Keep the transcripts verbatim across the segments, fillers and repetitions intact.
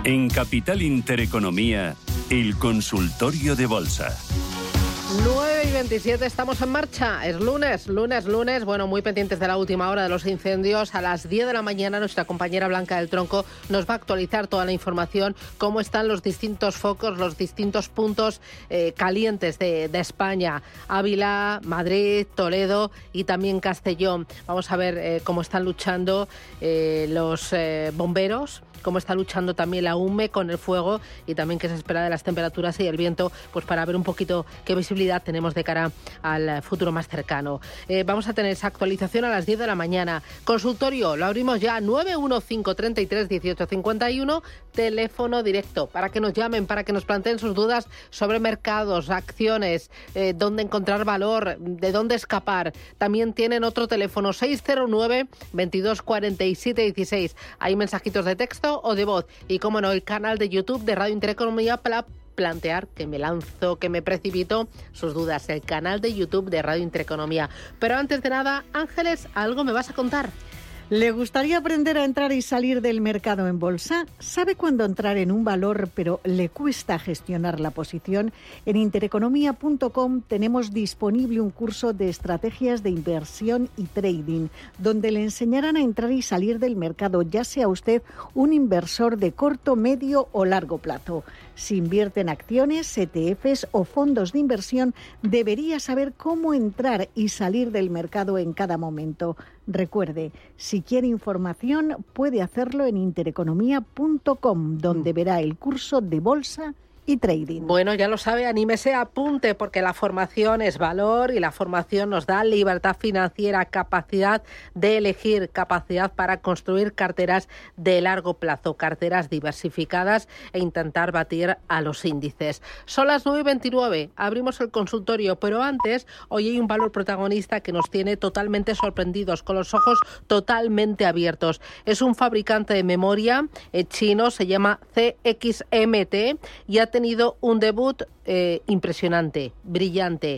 En Capital Intereconomía, el consultorio de bolsa. nueve y veintisiete, estamos en marcha. Es lunes, lunes, lunes. Bueno, muy pendientes de la última hora de los incendios. A las diez de la mañana nuestra compañera Blanca del Tronco nos va a actualizar toda la información, cómo están los distintos focos, los distintos puntos eh, calientes de, de España. Ávila, Madrid, Toledo y también Castellón. Vamos a ver eh, cómo están luchando eh, los eh, bomberos, cómo está luchando también la U M E con el fuego y también qué se espera de las temperaturas y el viento, pues para ver un poquito qué visibilidad tenemos de cara al futuro más cercano. Eh, vamos a tener esa actualización a las diez de la mañana. Consultorio, lo abrimos ya, nueve uno cinco, treinta y tres, dieciocho cincuenta y uno, teléfono directo, para que nos llamen, para que nos planteen sus dudas sobre mercados, acciones, eh, dónde encontrar valor, de dónde escapar. También tienen otro teléfono, seis cero nueve, veintidós cuarenta y siete dieciséis. Hay mensajitos de texto o de voz y, como no, el canal de YouTube de Radio Intereconomía para plantear, que me lanzo, que me precipito, sus dudas. El canal de YouTube de Radio Intereconomía. Pero antes de nada, Ángeles, ¿algo me vas a contar? ¿Le gustaría aprender a entrar y salir del mercado en bolsa? ¿Sabe cuándo entrar en un valor pero le cuesta gestionar la posición? En intereconomía punto com tenemos disponible un curso de estrategias de inversión y trading, donde le enseñarán a entrar y salir del mercado, ya sea usted un inversor de corto, medio o largo plazo. Si invierte en acciones, E T Fs o fondos de inversión, debería saber cómo entrar y salir del mercado en cada momento. Recuerde, si quiere información, puede hacerlo en intereconomía punto com, donde verá el curso de bolsa y trading. Bueno, ya lo sabe, anímese, apunte, porque la formación es valor y la formación nos da libertad financiera, capacidad de elegir, capacidad para construir carteras de largo plazo, carteras diversificadas e intentar batir a los índices. Son las nueve y veintinueve, abrimos el consultorio, pero antes, hoy hay un valor protagonista que nos tiene totalmente sorprendidos, con los ojos totalmente abiertos. Es un fabricante de memoria eh, chino, se llama C X M T y ha tenido un debut eh, impresionante, brillante,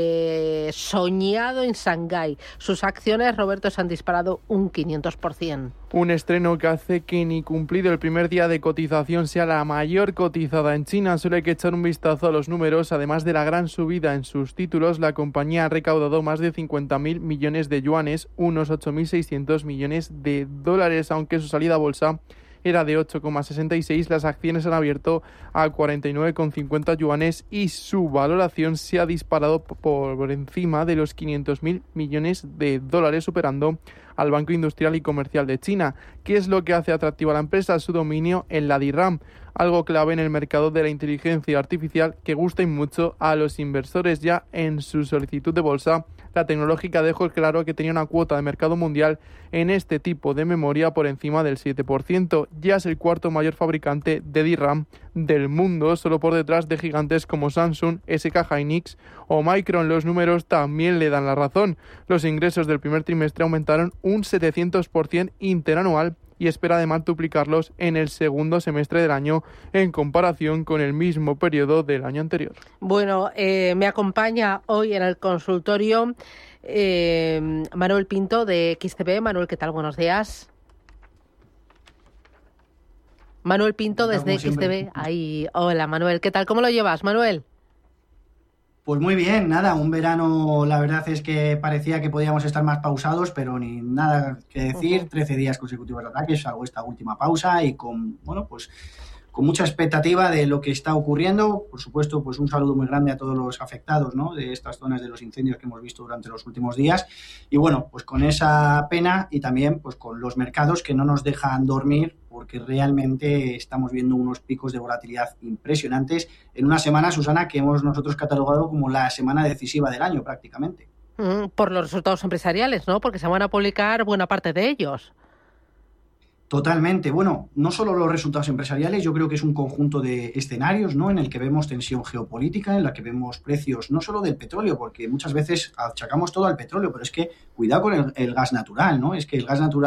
eh, soñado en Shanghái. Sus acciones, Roberto, se han disparado un quinientos por ciento. Un estreno que hace que ni cumplido el primer día de cotización sea la mayor cotizada en China. Solo hay que echar un vistazo a los números. Además de la gran subida en sus títulos, la compañía ha recaudado más de cincuenta mil millones de yuanes, unos ocho mil seiscientos millones de dólares, aunque su salida a bolsa era de ocho coma sesenta y seis, las acciones han abierto a cuarenta y nueve coma cincuenta yuanes y su valoración se ha disparado por encima de los quinientos mil millones de dólares, superando al Banco Industrial y Comercial de China. ¿Qué es lo que hace atractiva a la empresa? Su dominio en la D RAM, algo clave en el mercado de la inteligencia artificial que gusta y mucho a los inversores. Ya en su solicitud de bolsa, la tecnológica dejó claro que tenía una cuota de mercado mundial en este tipo de memoria por encima del siete por ciento. Ya es el cuarto mayor fabricante de D RAM del mundo, solo por detrás de gigantes como Samsung, S K Hynix o Micron. Los números también le dan la razón. Los ingresos del primer trimestre aumentaron un setecientos por ciento interanual y espera además duplicarlos en el segundo semestre del año en comparación con el mismo periodo del año anterior. Bueno, eh, me acompaña hoy en el consultorio eh, Manuel Pinto de X T B. Manuel, ¿qué tal? Buenos días. Manuel Pinto desde X T B. Ahí, hola Manuel, ¿qué tal? ¿Cómo lo llevas, Manuel? Pues muy bien, nada, un verano la verdad es que parecía que podíamos estar más pausados, pero ni nada que decir, uh-huh. trece días consecutivos de ataques, salvo esta última pausa y con, bueno, pues con mucha expectativa de lo que está ocurriendo. Por supuesto, pues un saludo muy grande a todos los afectados, ¿no?, de estas zonas de los incendios que hemos visto durante los últimos días. Y bueno, pues con esa pena y también pues con los mercados que no nos dejan dormir, porque realmente estamos viendo unos picos de volatilidad impresionantes en una semana, Susana, que hemos nosotros catalogado como la semana decisiva del año prácticamente. Mm, por los resultados empresariales, ¿no? Porque se van a publicar buena parte de ellos. Totalmente. Bueno, no solo los resultados empresariales, yo creo que es un conjunto de escenarios, ¿no?, en el que vemos tensión geopolítica, en la que vemos precios no solo del petróleo, porque muchas veces achacamos todo al petróleo, pero es que cuidado con el, el gas natural, ¿no? Es que el gas natural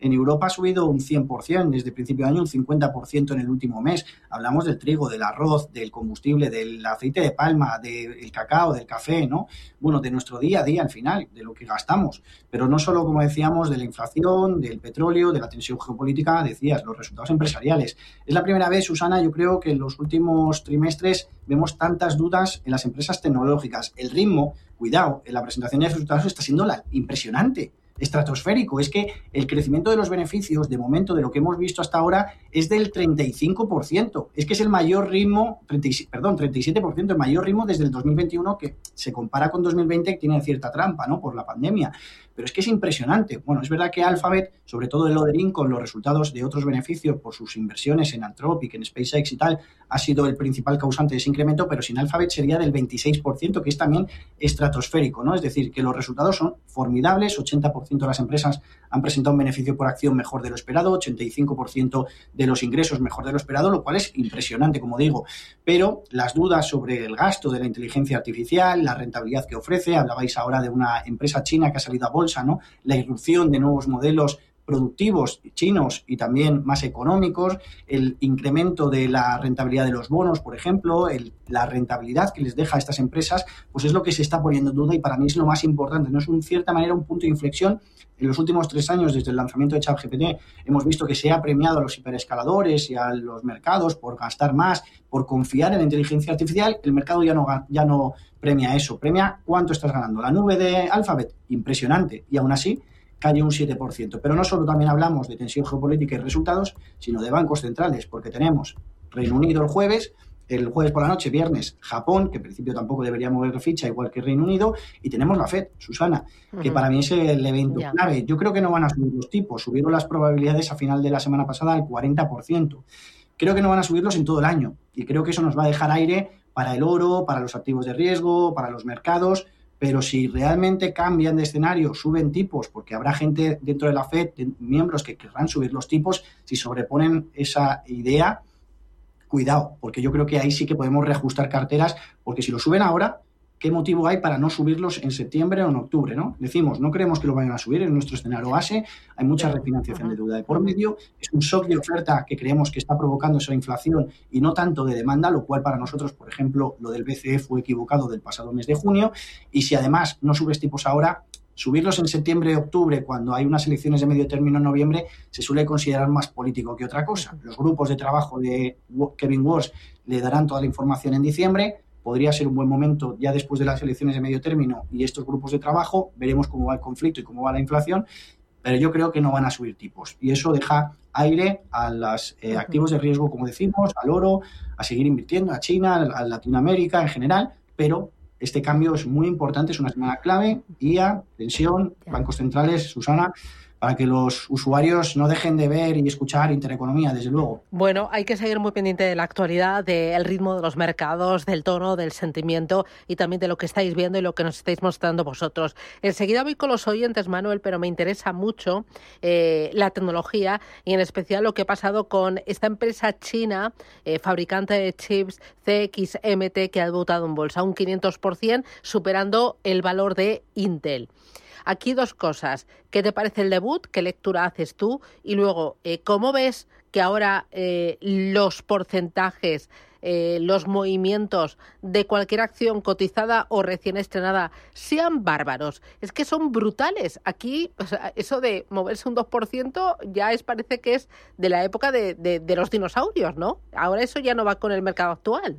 En Europa ha subido un cien por ciento desde el principio de año, un cincuenta por ciento en el último mes. Hablamos del trigo, del arroz, del combustible, del aceite de palma, del cacao, del café, ¿no? Bueno, de nuestro día a día al final, de lo que gastamos. Pero no solo, como decíamos, de la inflación, del petróleo, de la tensión geopolítica, decías, los resultados empresariales. Es la primera vez, Susana, yo creo que en los últimos trimestres vemos tantas dudas en las empresas tecnológicas. El ritmo, cuidado, en la presentación de resultados está siendo la, impresionante, estratosférico. Es que el crecimiento de los beneficios, de momento, de lo que hemos visto hasta ahora, es del treinta y cinco por ciento. Es que es el mayor ritmo, treinta, perdón, treinta y siete por ciento, el mayor ritmo desde el dos mil veintiuno, que se compara con dos mil veinte, que tiene cierta trampa, ¿no?, por la pandemia. Pero es que es impresionante. Bueno, es verdad que Alphabet, sobre todo el Loading, con los resultados de otros beneficios por sus inversiones en Anthropic, en SpaceX y tal, ha sido el principal causante de ese incremento, pero sin Alphabet sería del veintiséis por ciento, que es también estratosférico, ¿no? Es decir, que los resultados son formidables. ochenta por ciento de las empresas han presentado un beneficio por acción mejor de lo esperado, ochenta y cinco por ciento de los ingresos mejor de lo esperado, lo cual es impresionante, como digo. Pero las dudas sobre el gasto de la inteligencia artificial, la rentabilidad que ofrece, hablabais ahora de una empresa china que ha salido a bolsa, ¿no? La irrupción de nuevos modelos productivos chinos y también más económicos, el incremento de la rentabilidad de los bonos, por ejemplo, el, la rentabilidad que les deja a estas empresas, pues es lo que se está poniendo en duda y para mí es lo más importante. No es en cierta manera un punto de inflexión. En los últimos tres años, desde el lanzamiento de ChatGPT, hemos visto que se ha premiado a los hiperescaladores y a los mercados por gastar más, por confiar en la inteligencia artificial. El mercado ya no, ya no premia eso, premia cuánto estás ganando. La nube de Alphabet, impresionante, y aún así cayó un siete por ciento. Pero no solo también hablamos de tensión geopolítica y resultados, sino de bancos centrales, porque tenemos Reino Unido el jueves, el jueves por la noche, viernes, Japón, que en principio tampoco debería mover ficha, igual que Reino Unido, y tenemos la Fed, Susana, que uh-huh. para mí es el evento yeah. clave. Yo creo que no van a subir los tipos, subieron las probabilidades a final de la semana pasada al cuarenta por ciento. Creo que no van a subirlos en todo el año, y creo que eso nos va a dejar aire para el oro, para los activos de riesgo, para los mercados. Pero si realmente cambian de escenario, suben tipos, porque habrá gente dentro de la Fed, de miembros que querrán subir los tipos, si sobreponen esa idea, cuidado, porque yo creo que ahí sí que podemos reajustar carteras, porque si lo suben ahora, ¿qué motivo hay para no subirlos en septiembre o en octubre, ¿no? Decimos, no creemos que lo vayan a subir, en nuestro escenario base hay mucha refinanciación de deuda de por medio, es un shock de oferta que creemos que está provocando esa inflación y no tanto de demanda, lo cual para nosotros, por ejemplo, lo del B C E fue equivocado del pasado mes de junio, y si además no subes tipos ahora, subirlos en septiembre, octubre, cuando hay unas elecciones de medio término en noviembre, se suele considerar más político que otra cosa. Los grupos de trabajo de Kevin Walsh le darán toda la información en diciembre. Podría ser un buen momento ya después de las elecciones de medio término y estos grupos de trabajo, veremos cómo va el conflicto y cómo va la inflación, pero yo creo que no van a subir tipos y eso deja aire a los eh, activos de riesgo, como decimos, al oro, a seguir invirtiendo, a China, a Latinoamérica en general, pero este cambio es muy importante, es una semana clave, I A, tensión, bancos centrales, Susana, para que los usuarios no dejen de ver y escuchar Intereconomía, desde luego. Bueno, hay que seguir muy pendiente de la actualidad, del ritmo de los mercados, del tono, del sentimiento y también de lo que estáis viendo y lo que nos estáis mostrando vosotros. Enseguida voy con los oyentes, Manuel, pero me interesa mucho eh, la tecnología y en especial lo que ha pasado con esta empresa china, eh, fabricante de chips C X M T, que ha debutado en bolsa un quinientos por ciento, superando el valor de Intel. Aquí dos cosas. ¿Qué te parece el debut? ¿Qué lectura haces tú? Y luego, eh, ¿cómo ves que ahora eh, los porcentajes, eh, los movimientos de cualquier acción cotizada o recién estrenada sean bárbaros? Es que son brutales. Aquí, o sea, eso de moverse un dos por ciento ya es, parece que es de la época de, de, de los dinosaurios, ¿no? Ahora eso ya no va con el mercado actual.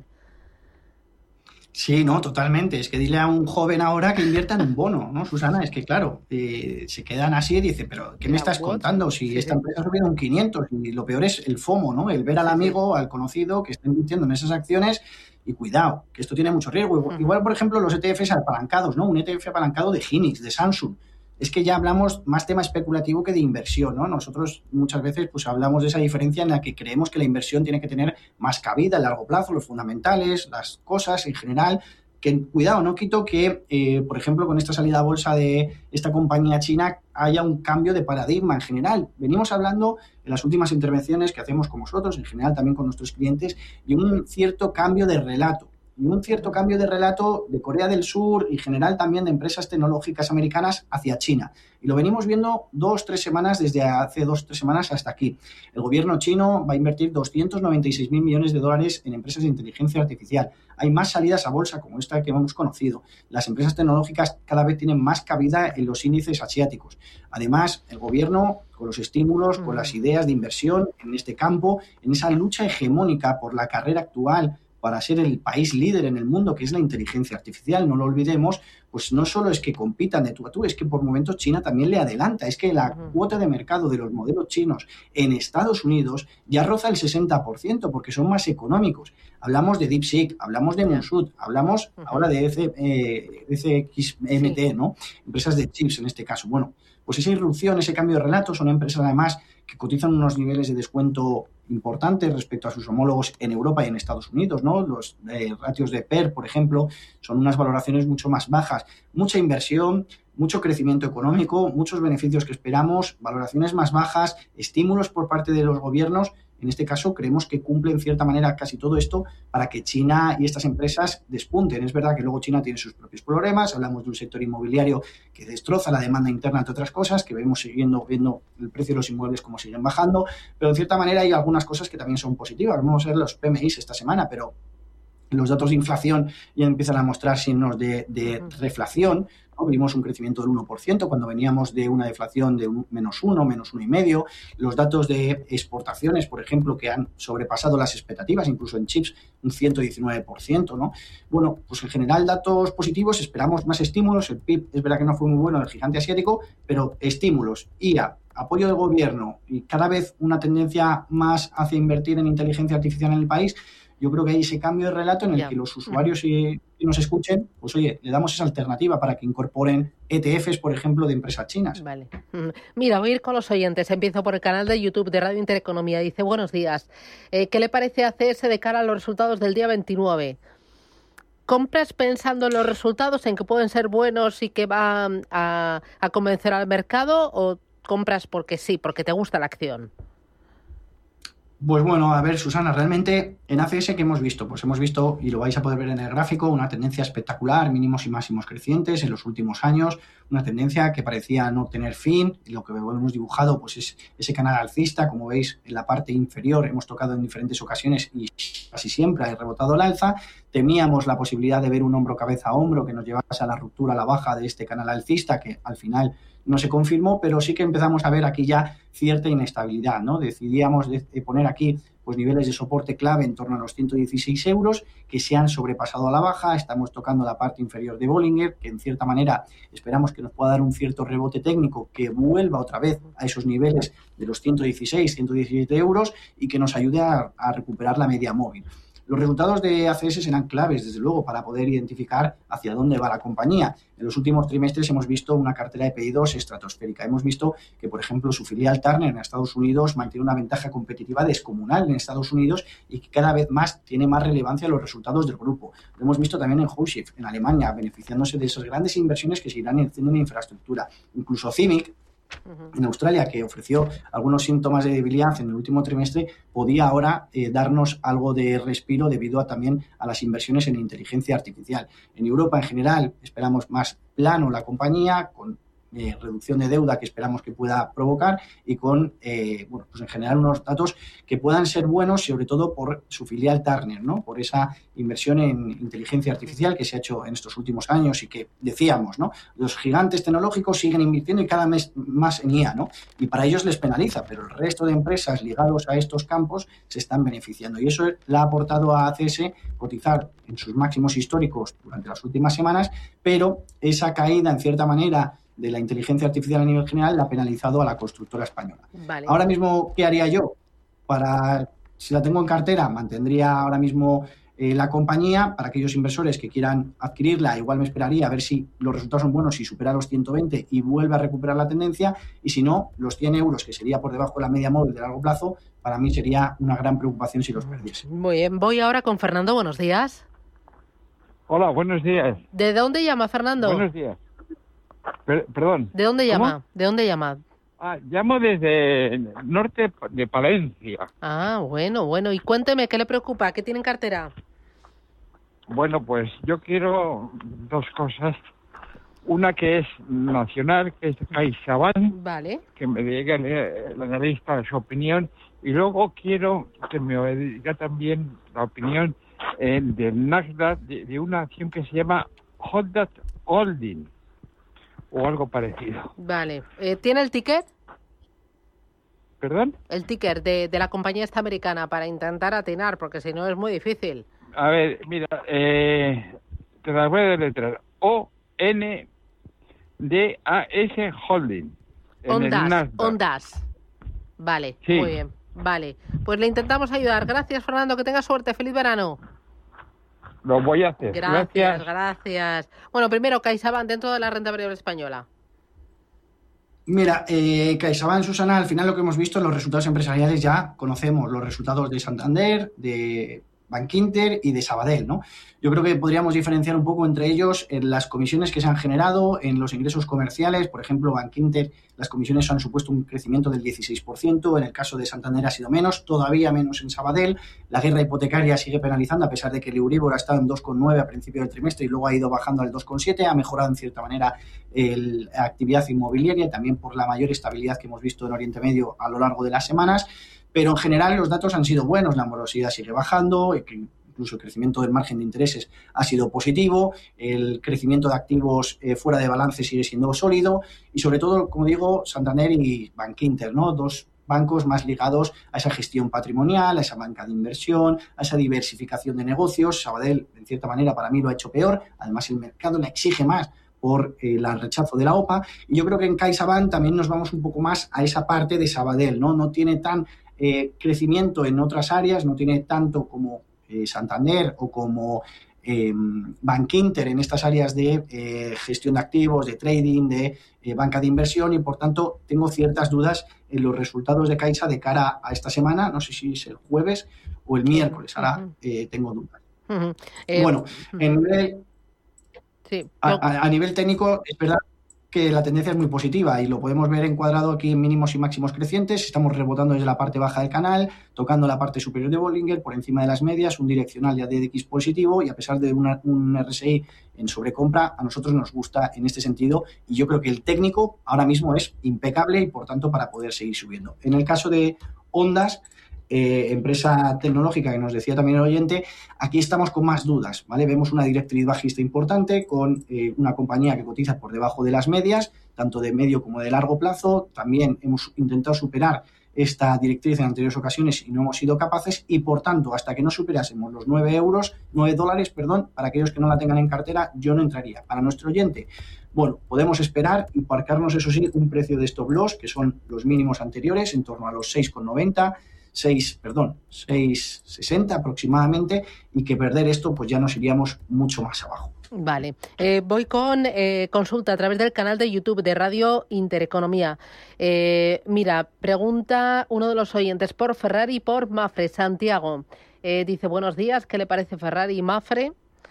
Sí, no, totalmente. Es que dile a un joven ahora que invierta en un bono, ¿no, Susana? Es que, claro, eh, se quedan así y dicen, pero ¿qué me estás contando? Si sí, esta empresa subiera un quinientos y lo peor es el FOMO, ¿no? El ver al amigo, al conocido que está invirtiendo en esas acciones y cuidado, que esto tiene mucho riesgo. Igual, uh-huh. igual por ejemplo, los E T Fs apalancados, ¿no? Un E T F apalancado de Hynix, de Samsung. Es que ya hablamos más tema especulativo que de inversión, ¿no? Nosotros muchas veces pues hablamos de esa diferencia en la que creemos que la inversión tiene que tener más cabida a largo plazo, los fundamentales, las cosas en general. Que, cuidado, no quito que, eh, por ejemplo, con esta salida a bolsa de esta compañía china haya un cambio de paradigma en general. Venimos hablando en las últimas intervenciones que hacemos con vosotros, en general también con nuestros clientes, de un cierto cambio de relato. y un cierto cambio de relato de Corea del Sur y general también de empresas tecnológicas americanas hacia China. Y lo venimos viendo dos, tres semanas, desde hace dos, tres semanas hasta aquí. El gobierno chino va a invertir doscientos noventa y seis mil millones de dólares en empresas de inteligencia artificial. Hay más salidas a bolsa como esta que hemos conocido. Las empresas tecnológicas cada vez tienen más cabida en los índices asiáticos. Además, el gobierno, con los estímulos, con las ideas de inversión en este campo, en esa lucha hegemónica por la carrera actual para ser el país líder en el mundo, que es la inteligencia artificial, no lo olvidemos, pues no solo es que compitan de tú a tú, es que por momentos China también le adelanta. Es que la uh-huh. cuota de mercado de los modelos chinos en Estados Unidos ya roza el sesenta por ciento porque son más económicos. Hablamos de DeepSeek, hablamos de Monsuit, hablamos uh-huh. ahora de D C X M T, sí. ¿no? Empresas de chips en este caso. Bueno, pues esa irrupción, ese cambio de relato, son empresas además que cotizan unos niveles de descuento importantes respecto a sus homólogos en Europa y en Estados Unidos, ¿no? Los eh, ratios de P E R, por ejemplo, son unas valoraciones mucho más bajas. Mucha inversión, mucho crecimiento económico, muchos beneficios que esperamos, valoraciones más bajas, estímulos por parte de los gobiernos. En este caso, creemos que cumple en cierta manera casi todo esto para que China y estas empresas despunten. Es verdad que luego China tiene sus propios problemas. Hablamos de un sector inmobiliario que destroza la demanda interna, entre otras cosas, que vemos siguiendo viendo el precio de los inmuebles como siguen bajando. Pero en cierta manera hay algunas cosas que también son positivas. Vamos a ver los P M Is esta semana, pero los datos de inflación ya empiezan a mostrar signos de, de reflación, ¿no? Vimos un crecimiento del uno por ciento cuando veníamos de una deflación de un, menos uno, menos uno y medio. Los datos de exportaciones, por ejemplo, que han sobrepasado las expectativas, incluso en chips, un ciento diecinueve por ciento, ¿no? Bueno, pues en general datos positivos, esperamos más estímulos. El P I B es verdad que no fue muy bueno, el gigante asiático, pero estímulos, I A, apoyo del gobierno y cada vez una tendencia más hacia invertir en inteligencia artificial en el país. Yo creo que hay ese cambio de relato en el yeah. que los usuarios y, y nos escuchen, pues oye, le damos esa alternativa para que incorporen E T Fs, por ejemplo, de empresas chinas. Vale. Mira, voy a ir con los oyentes. Empiezo por el canal de YouTube de Radio Intereconomía. Dice, buenos días. Eh, ¿Qué le parece a C S de cara a los resultados del día veintinueve? ¿Compras pensando en los resultados, en que pueden ser buenos y que va a, a convencer al mercado, o compras porque sí, porque te gusta la acción? Pues bueno, a ver, Susana, realmente en A C S, ¿qué hemos visto? Pues hemos visto, y lo vais a poder ver en el gráfico, una tendencia espectacular, mínimos y máximos crecientes en los últimos años, una tendencia que parecía no tener fin, y lo que hemos dibujado pues es ese canal alcista. Como veis, en la parte inferior hemos tocado en diferentes ocasiones y casi siempre ha rebotado al alza. Temíamos la posibilidad de ver un hombro cabeza a hombro que nos llevase a la ruptura a la baja de este canal alcista, que al final no se confirmó, pero sí que empezamos a ver aquí ya cierta inestabilidad, ¿no? Decidíamos de, de poner aquí pues niveles de soporte clave en torno a los ciento dieciséis euros que se han sobrepasado a la baja. Estamos tocando la parte inferior de Bollinger, que en cierta manera esperamos que nos pueda dar un cierto rebote técnico que vuelva otra vez a esos niveles de los ciento dieciséis, ciento diecisiete euros y que nos ayude a, a recuperar la media móvil. Los resultados de A C S serán claves, desde luego, para poder identificar hacia dónde va la compañía. En los últimos trimestres hemos visto una cartera de pedidos estratosférica. Hemos visto que, por ejemplo, su filial Turner en Estados Unidos mantiene una ventaja competitiva descomunal en Estados Unidos y que cada vez más tiene más relevancia en los resultados del grupo. Lo hemos visto también en Hochschild, en Alemania, beneficiándose de esas grandes inversiones que se irán haciendo en infraestructura. Incluso C I M I C, en Australia, que ofreció algunos síntomas de debilidad en el último trimestre, podía ahora eh, darnos algo de respiro debido a, también a las inversiones en inteligencia artificial. En Europa, en general, esperamos más plano la compañía, con Eh, reducción de deuda que esperamos que pueda provocar y con, eh, bueno, pues en general unos datos que puedan ser buenos, sobre todo por su filial Turner, ¿no? Por esa inversión en inteligencia artificial que se ha hecho en estos últimos años y que decíamos, ¿no? Los gigantes tecnológicos siguen invirtiendo y cada mes más en I A, ¿no? Y para ellos les penaliza, pero el resto de empresas ligados a estos campos se están beneficiando y eso le ha aportado a A C S cotizar en sus máximos históricos durante las últimas semanas, pero esa caída, en cierta manera, de la inteligencia artificial a nivel general la ha penalizado a la constructora española. Vale. Ahora mismo, ¿qué haría yo? Para, si la tengo en cartera, mantendría ahora mismo eh, la compañía. Para aquellos inversores que quieran adquirirla, igual me esperaría a ver si los resultados son buenos, si supera los ciento veinte y vuelve a recuperar la tendencia, y si no, los cien euros, que sería por debajo de la media móvil de largo plazo, para mí sería una gran preocupación si los perdiese. Muy bien, voy ahora con Fernando. Buenos días. Hola, buenos días. ¿De dónde llama, Fernando? Buenos días. Per- perdón. ¿De dónde llama? ¿Cómo? ¿De dónde llama? Ah, llamo desde el norte de Palencia. Ah, bueno, bueno. Y cuénteme, ¿qué le preocupa? ¿Qué tiene en cartera? bueno, pues yo quiero dos cosas. Una que es nacional, que es CaixaBank, Vale. que me diga el analista su opinión, y luego quiero que me diga también la opinión eh, del Nasdaq de, de una acción que se llama Honda Holding o algo parecido. Vale. Eh, ¿Tiene el ticket? ¿Perdón? El ticker de, de la compañía esta americana para intentar atinar, porque si no es muy difícil. A ver, mira, eh, te las voy a deletrear. O N D A S Holding. En el Ondas, Nasdaq. Ondas. Vale, Sí. muy bien. Vale, pues le intentamos ayudar. Gracias, Fernando, que tenga suerte. Feliz verano. Lo voy a hacer. Gracias, Gracias. gracias. Bueno, primero, CaixaBank dentro de la renta variable española. Mira, eh, CaixaBank, Susana, al final lo que hemos visto en los resultados empresariales ya conocemos los resultados de Santander, de Bankinter y de Sabadell, ¿no? Yo creo que podríamos diferenciar un poco entre ellos en las comisiones que se han generado, en los ingresos comerciales. Por ejemplo, Bankinter, las comisiones han supuesto un crecimiento del dieciséis por ciento, en el caso de Santander ha sido menos, todavía menos en Sabadell. La guerra hipotecaria sigue penalizando, a pesar de que el Euribor ha estado en dos coma nueve a principio del trimestre y luego ha ido bajando al dos coma siete, ha mejorado en cierta manera el- la actividad inmobiliaria, también por la mayor estabilidad que hemos visto en Oriente Medio a lo largo de las semanas. Pero en general los datos han sido buenos, la morosidad sigue bajando, incluso el crecimiento del margen de intereses ha sido positivo, el crecimiento de activos eh, fuera de balance sigue siendo sólido y sobre todo, como digo, Santander y Bankinter, ¿no? Dos bancos más ligados a esa gestión patrimonial, a esa banca de inversión, a esa diversificación de negocios. Sabadell, en cierta manera, para mí lo ha hecho peor, además el mercado le exige más por eh, el rechazo de la O P A, y yo creo que en CaixaBank también nos vamos un poco más a esa parte de Sabadell, ¿no? No tiene tan eh, crecimiento en otras áreas, no tiene tanto como eh, Santander o como eh, Bankinter en estas áreas de eh, gestión de activos, de trading, de eh, banca de inversión, y por tanto tengo ciertas dudas en los resultados de Caixa de cara a esta semana, no sé si es el jueves o el miércoles, ahora eh, tengo dudas. Uh-huh. Eh, Bueno, en nivel, sí. a, No, a- a nivel técnico es verdad que la tendencia es muy positiva y lo podemos ver encuadrado aquí en mínimos y máximos crecientes. Estamos rebotando desde la parte baja del canal, tocando la parte superior de Bollinger, por encima de las medias, un direccional ya de X positivo, y a pesar de una- un R S I en sobrecompra, a nosotros nos gusta en este sentido, y yo creo que el técnico ahora mismo es impecable y por tanto para poder seguir subiendo. En el caso de Ondas, eh, empresa tecnológica que nos decía también el oyente, aquí estamos con más dudas, ¿vale? Vemos una directriz bajista importante con eh, una compañía que cotiza por debajo de las medias, tanto de medio como de largo plazo. También hemos intentado superar esta directriz en anteriores ocasiones y no hemos sido capaces, y por tanto, hasta que no superásemos los nueve euros, nueve dólares, perdón, para aquellos que no la tengan en cartera, yo no entraría. Para nuestro oyente, bueno, podemos esperar y marcarnos, eso sí, un precio de stop loss, que son los mínimos anteriores, en torno a los seis coma noventa, seis, perdón, seis coma sesenta aproximadamente, y que perder esto pues ya nos iríamos mucho más abajo. Vale, eh, voy con eh, consulta a través del canal de YouTube de Radio Intereconomía. Eh, mira, pregunta uno de los oyentes por Ferrari y por Mafre, Santiago. Eh, dice, buenos días, ¿qué le parece Ferrari y Mafre?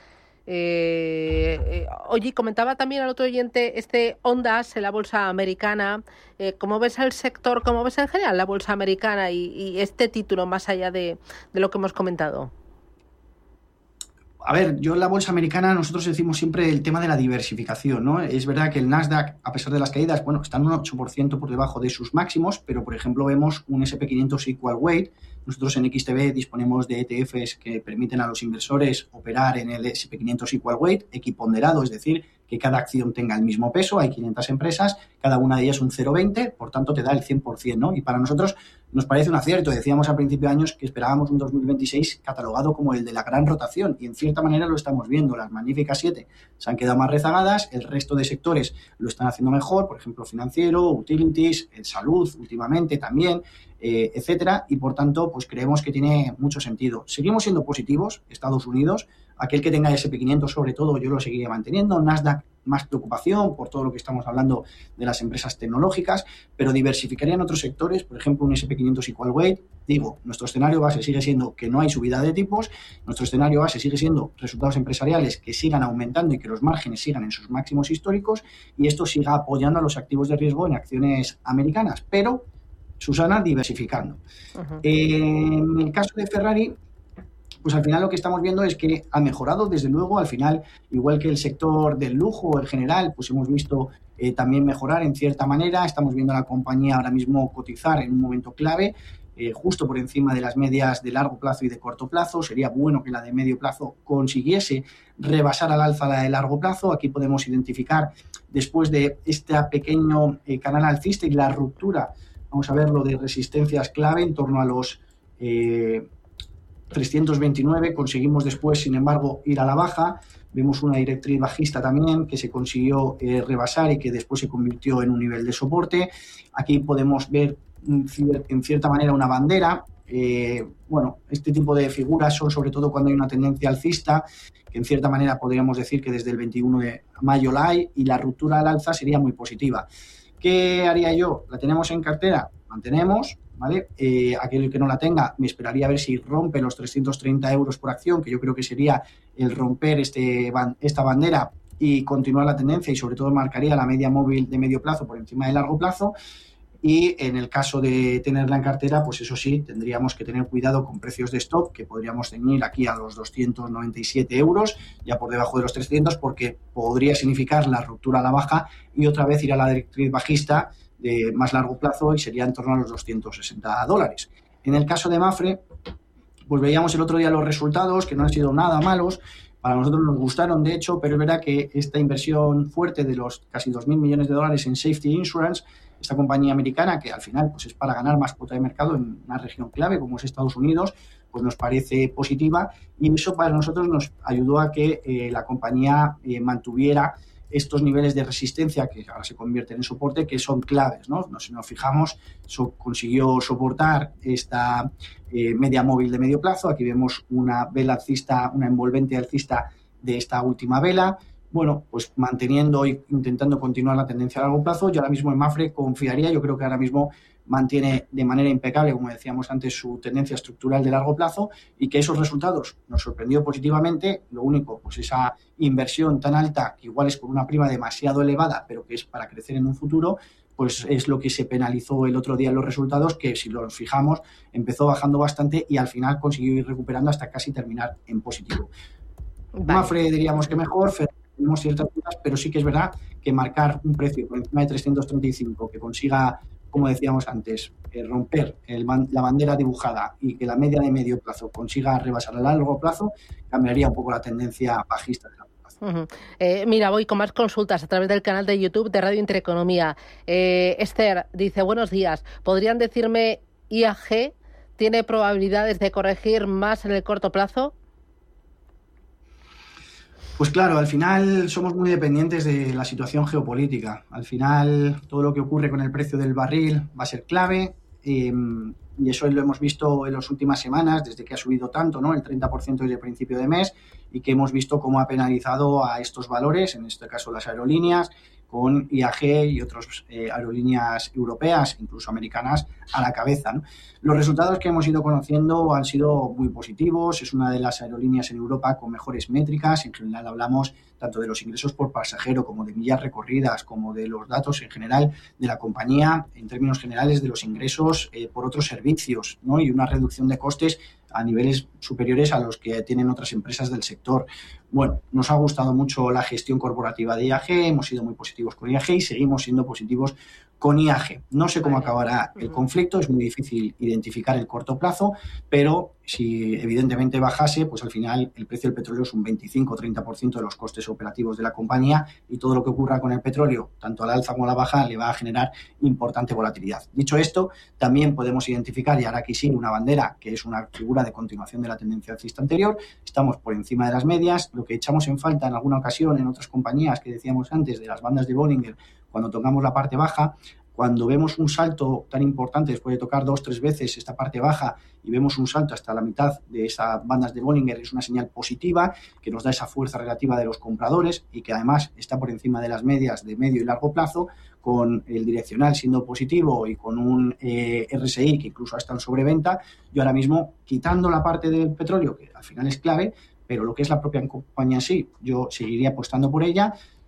Eh, eh, oye, comentaba también al otro oyente este Ondas en la bolsa americana. Eh, ¿Cómo ves el sector, cómo ves en general la bolsa americana y, y este título más allá de, de lo que hemos comentado? A ver, yo en la bolsa americana nosotros decimos siempre el tema de la diversificación, ¿no? Es verdad que el Nasdaq, a pesar de las caídas, bueno, está en un ocho por ciento por debajo de sus máximos, pero por ejemplo vemos un ese and pe quinientos Equal Weight. Nosotros en X T B disponemos de E T Fs que permiten a los inversores operar en el ese and pe quinientos Equal Weight, equiponderado, es decir, que cada acción tenga el mismo peso. Hay quinientas empresas, cada una de ellas un cero coma veinte, por tanto te da el cien por ciento, ¿no? Y para nosotros nos parece un acierto. Decíamos a principio de años que esperábamos un dos mil veintiséis catalogado como el de la gran rotación, y en cierta manera lo estamos viendo. Las magníficas siete se han quedado más rezagadas, el resto de sectores lo están haciendo mejor, por ejemplo financiero, utilities, salud últimamente también, eh, etcétera, y por tanto pues creemos que tiene mucho sentido. Seguimos siendo positivos. Estados Unidos, aquel que tenga ese and pe quinientos sobre todo, yo lo seguiría manteniendo. Nasdaq, más preocupación por todo lo que estamos hablando de las empresas tecnológicas, pero diversificaría en otros sectores, por ejemplo un ese and pe quinientos Equal Weight. Digo, nuestro escenario base sigue siendo que no hay subida de tipos, nuestro escenario base sigue siendo resultados empresariales que sigan aumentando y que los márgenes sigan en sus máximos históricos, y esto siga apoyando a los activos de riesgo en acciones americanas, pero, Susana, diversificando. Uh-huh. Eh, en el caso de Ferrari, pues al final lo que estamos viendo es que ha mejorado, desde luego, al final, igual que el sector del lujo en general, pues hemos visto eh, también mejorar en cierta manera. Estamos viendo a la compañía ahora mismo cotizar en un momento clave, eh, justo por encima de las medias de largo plazo y de corto plazo. Sería bueno que la de medio plazo consiguiese rebasar al alza la de largo plazo. Aquí podemos identificar, después de este pequeño eh, canal alcista y la ruptura, vamos a ver lo de resistencias clave en torno a los eh, trescientos veintinueve, conseguimos después, sin embargo, ir a la baja. Vemos una directriz bajista también que se consiguió eh, rebasar y que después se convirtió en un nivel de soporte. Aquí podemos ver en cierta manera una bandera. Eh, bueno, este tipo de figuras son sobre todo cuando hay una tendencia alcista, que en cierta manera podríamos decir que desde el veintiuno de mayo la hay, y la ruptura al alza sería muy positiva. ¿Qué haría yo? ¿La tenemos en cartera? Mantenemos, ¿vale? Eh, aquel que no la tenga, me esperaría a ver si rompe los trescientos treinta euros por acción, que yo creo que sería el romper este, esta bandera y continuar la tendencia, y sobre todo marcaría la media móvil de medio plazo por encima de largo plazo. Y en el caso de tenerla en cartera, pues eso sí, tendríamos que tener cuidado con precios de stop, que podríamos tener aquí a los doscientos noventa y siete euros, ya por debajo de los trescientos, porque podría significar la ruptura a la baja y otra vez ir a la directriz bajista de más largo plazo, y sería en torno a los doscientos sesenta dólares. En el caso de Mapfre, pues veíamos el otro día los resultados, que no han sido nada malos. Para nosotros nos gustaron, de hecho, pero es verdad que esta inversión fuerte de los casi dos mil millones de dólares en Safety Insurance, esta compañía americana, que al final pues es para ganar más cuota de mercado en una región clave como es Estados Unidos, pues nos parece positiva, y eso para nosotros nos ayudó a que eh, la compañía eh, mantuviera estos niveles de resistencia que ahora se convierten en soporte, que son claves, ¿no? Si nos fijamos, so, consiguió soportar esta eh, media móvil de medio plazo. Aquí vemos una vela alcista, una envolvente alcista de esta última vela. Bueno, pues manteniendo e intentando continuar la tendencia a largo plazo. Yo ahora mismo en Mapfre confiaría, yo creo que ahora mismo mantiene de manera impecable, como decíamos antes, su tendencia estructural de largo plazo, y que esos resultados nos sorprendió positivamente. Lo único, pues esa inversión tan alta, que igual es con una prima demasiado elevada, pero que es para crecer en un futuro, pues es lo que se penalizó el otro día en los resultados, que si los fijamos empezó bajando bastante y al final consiguió ir recuperando hasta casi terminar en positivo. Vale. Mapfre diríamos que mejor, tenemos ciertas dudas, pero sí que es verdad que marcar un precio por encima de trescientos treinta y cinco, que consiga, como decíamos antes, eh, romper el, la bandera dibujada y que la media de medio plazo consiga rebasar a largo plazo, cambiaría un poco la tendencia bajista de la Uh-huh. Eh, mira, voy con más consultas a través del canal de YouTube de Radio Intereconomía. Eh, Esther dice, buenos días, ¿podrían decirme I A G tiene probabilidades de corregir más en el corto plazo? Pues claro, al final somos muy dependientes de la situación geopolítica. Al final todo lo que ocurre con el precio del barril va a ser clave, eh, y eso lo hemos visto en las últimas semanas, desde que ha subido tanto, ¿no? El treinta por ciento desde el principio de mes, y que hemos visto cómo ha penalizado a estos valores, en este caso las aerolíneas, con I A G y otras eh, aerolíneas europeas, incluso americanas, a la cabeza, ¿no? Los resultados que hemos ido conociendo han sido muy positivos. Es una de las aerolíneas en Europa con mejores métricas. En general hablamos tanto de los ingresos por pasajero como de millas recorridas, como de los datos en general de la compañía, en términos generales de los ingresos eh, por otros servicios, ¿no? Y una reducción de costes a niveles superiores a los que tienen otras empresas del sector. Bueno, nos ha gustado mucho la gestión corporativa de I A G, hemos sido muy positivos con I A G y seguimos siendo positivos con I A G. No sé cómo acabará el conflicto, es muy difícil identificar el corto plazo, pero si evidentemente bajase, pues al final el precio del petróleo es un veinticinco o treinta por ciento de los costes operativos de la compañía, y todo lo que ocurra con el petróleo, tanto a la alza como a la baja, le va a generar importante volatilidad. Dicho esto, también podemos identificar, y ahora aquí sí, una bandera que es una figura de continuación de la tendencia alcista anterior. Estamos por encima de las medias. Lo que echamos en falta en alguna ocasión en otras compañías que decíamos antes de las bandas de Bollinger, cuando tocamos la parte baja, cuando vemos un salto tan importante después de tocar dos, tres veces esta parte baja y vemos un salto hasta la mitad de esas bandas de Bollinger, es una señal positiva que nos da esa fuerza relativa de los compradores y que además está por encima de las medias de medio y largo plazo, con el direccional siendo positivo y con un eh, R S I que incluso está en sobreventa. Yo ahora mismo, quitando la parte del petróleo, que al final es clave, pero lo que es la propia compañía en sí, yo seguiría apostando por ella.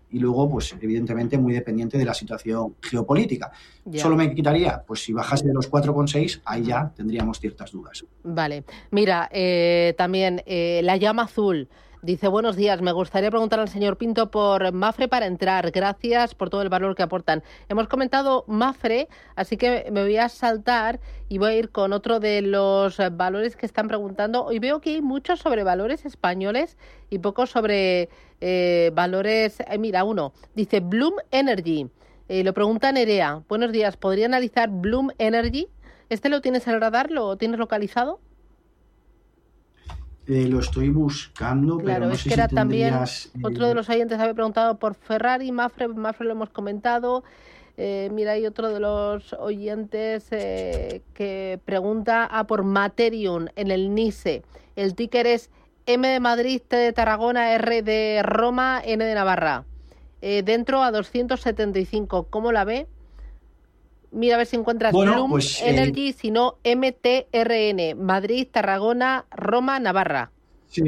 y luego, pues evidentemente, muy dependiente de la situación geopolítica. Ya. Solo me quitaría, pues si bajase de los cuatro coma seis, ahí ya tendríamos ciertas dudas. Vale. Mira, eh, también eh, la llama azul. Dice, buenos días, me gustaría preguntar al señor Pinto por Mafre para entrar. Gracias por todo el valor que aportan. Hemos comentado Mafre, así que me voy a saltar y voy a ir con otro de los valores que están preguntando. Hoy veo que hay muchos sobre valores españoles y poco sobre eh, valores... Eh, mira, uno, dice Bloom Energy. Eh, lo pregunta Nerea. Buenos días, ¿podría analizar Bloom Energy? ¿Este lo tienes en el radar? ¿Lo tienes localizado? Eh, lo estoy buscando, claro, pero no es sé que si era también tendrías, eh... otro de los oyentes había preguntado por Ferrari, Mafre, Mafre lo hemos comentado. Eh, mira, hay otro de los oyentes eh, que pregunta ah, por Materium en el NICE. El ticker es M de Madrid, T de Tarragona, R de Roma, N de Navarra. Eh, dentro a doscientos setenta y cinco. ¿Cómo la ve? Mira a ver si encuentras bueno, Bloom pues, Energy, eh... si no M T R N, Madrid, Tarragona, Roma, Navarra. Sí,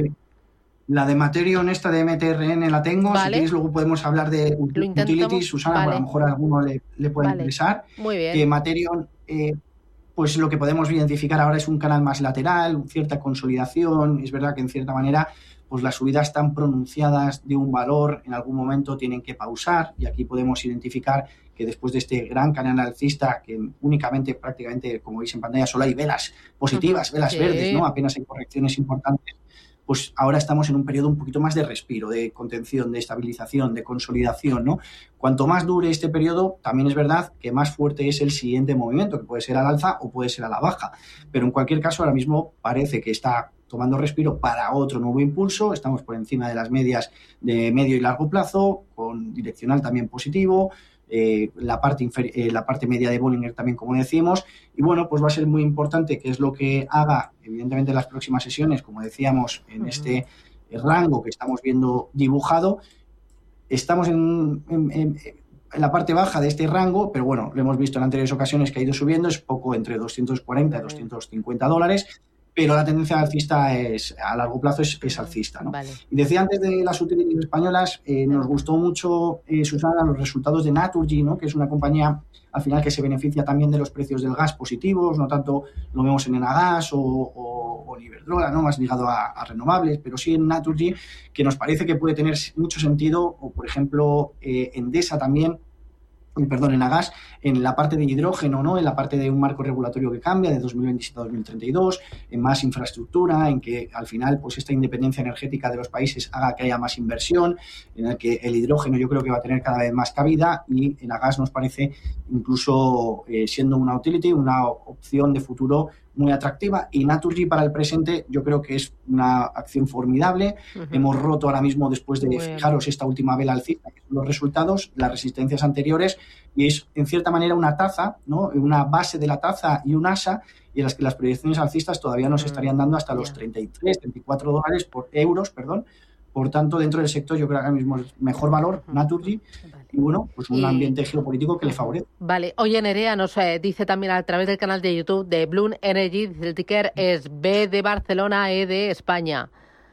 la de Materion, esta de M T R N la tengo. Vale. Si queréis luego podemos hablar de utilities, Susana, vale. a lo mejor a alguno le, le puede vale. interesar. Muy bien. Que Materion, eh, pues lo que podemos identificar ahora es un canal más lateral, cierta consolidación. Es verdad que en cierta manera pues las subidas tan pronunciadas de un valor en algún momento tienen que pausar, y aquí podemos identificar que después de este gran canal alcista, que únicamente prácticamente, como veis en pantalla, solo hay velas positivas, velas sí. verdes, ¿no? Apenas hay correcciones importantes. Pues ahora estamos en un periodo un poquito más de respiro, de contención, de estabilización, de consolidación, ¿no? Cuanto más dure este periodo, también es verdad que más fuerte es el siguiente movimiento, que puede ser al alza o puede ser a la baja. Pero en cualquier caso, ahora mismo parece que está tomando respiro para otro nuevo impulso. Estamos por encima de las medias de medio y largo plazo, con direccional también positivo. Eh, la parte infer- eh, la parte media de Bollinger también, como decimos, y bueno, pues va a ser muy importante que es lo que haga, evidentemente, en las próximas sesiones, como decíamos, en uh-huh. este rango que estamos viendo dibujado. Estamos en, en, en, en la parte baja de este rango, pero bueno, lo hemos visto en anteriores ocasiones que ha ido subiendo, es poco entre doscientos cuarenta y doscientos cincuenta dólares, pero la tendencia alcista es, a largo plazo es, es alcista, ¿no? Vale. Y decía antes de las utilities españolas, eh, nos gustó mucho, eh, Susana, los resultados de Naturgy, ¿no? Que es una compañía al final que se beneficia también de los precios del gas positivos, no tanto lo vemos en Enagas o, o, o en Iberdrola, ¿no? Más ligado a, a renovables, pero sí en Naturgy, que nos parece que puede tener mucho sentido, o por ejemplo eh, Endesa también, perdón, en Agas, en la parte de hidrógeno, ¿no? En la parte de un marco regulatorio que cambia de dos mil veintisiete a dos mil treinta y dos, en más infraestructura, en que al final pues esta independencia energética de los países haga que haya más inversión, en el que el hidrógeno yo creo que va a tener cada vez más cabida, y en Agas nos parece incluso eh, siendo una utility, una opción de futuro muy atractiva. Y Naturgy para el presente yo creo que es una acción formidable. Uh-huh. Hemos roto ahora mismo, después de, bueno. fijaros, esta última vela alcista, que son los resultados, las resistencias anteriores, y es en cierta manera una taza, ¿no? Una base de la taza y un asa, y en las que las proyecciones alcistas todavía nos uh-huh. estarían dando hasta los treinta y tres, treinta y cuatro dólares por euros, perdón. Por tanto, dentro del sector yo creo que ahora mismo es mejor valor, Naturgy, vale. Y bueno, pues un ambiente geopolítico que le favorece. Vale. Oye, Nerea nos eh, dice también a través del canal de YouTube de Bloom Energy, el ticker es B de Barcelona, E de España.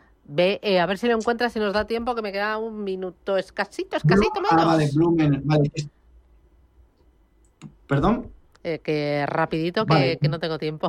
B, eh, a ver si lo encuentras, si nos da tiempo, que me queda un minuto escasito, escasito Bloom, menos. Ah, vale, Bloom, vale. ¿Perdón? Eh, que rapidito, que, vale. que no tengo tiempo.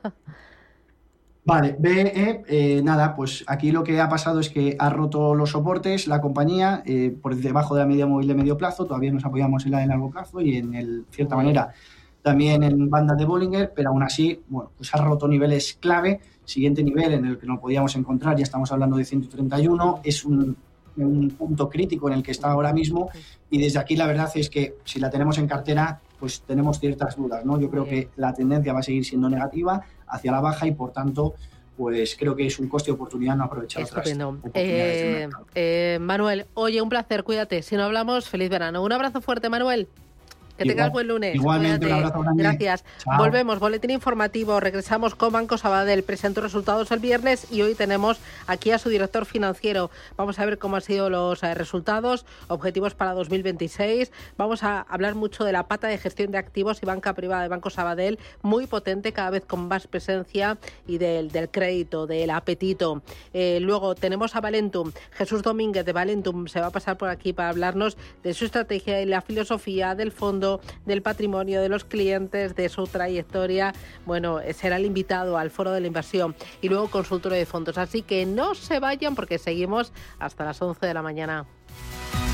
Vale, B E, eh, nada, pues aquí lo que ha pasado es que ha roto los soportes la compañía eh, por debajo de la media móvil de medio plazo. Todavía nos apoyamos en la de largo plazo y en el, cierta manera también en banda de Bollinger, pero aún así, bueno, pues ha roto niveles clave. Siguiente nivel en el que nos podíamos encontrar, ya estamos hablando de ciento treinta y uno, es un, un punto crítico en el que está ahora mismo, y desde aquí la verdad es que si la tenemos en cartera, pues tenemos ciertas dudas, ¿no? Yo creo que la tendencia va a seguir siendo negativa hacia la baja, y por tanto, pues creo que es un coste de oportunidad no aprovechar otras oportunidades eh, del mercado. Eh, Manuel, oye, un placer, cuídate. Si no hablamos, feliz verano. Un abrazo fuerte, Manuel. Que Igual, tengas buen lunes. Igualmente, Cuídate. Un abrazo grande. Gracias. Chao. Volvemos, boletín informativo. Regresamos con Banco Sabadell. Presentó resultados el viernes y hoy tenemos aquí a su director financiero. Vamos a ver cómo han sido los eh, resultados, objetivos para dos mil veintiséis. Vamos a hablar mucho de la pata de gestión de activos y banca privada de Banco Sabadell, muy potente, cada vez con más presencia, y del, del crédito, del apetito. Eh, luego tenemos a Valentum. Jesús Domínguez de Valentum se va a pasar por aquí para hablarnos de su estrategia y la filosofía del fondo, del patrimonio de los clientes, de su trayectoria. Bueno, será el invitado al Foro de la Inversión y luego consultorio de fondos. Así que no se vayan porque seguimos hasta las once de la mañana.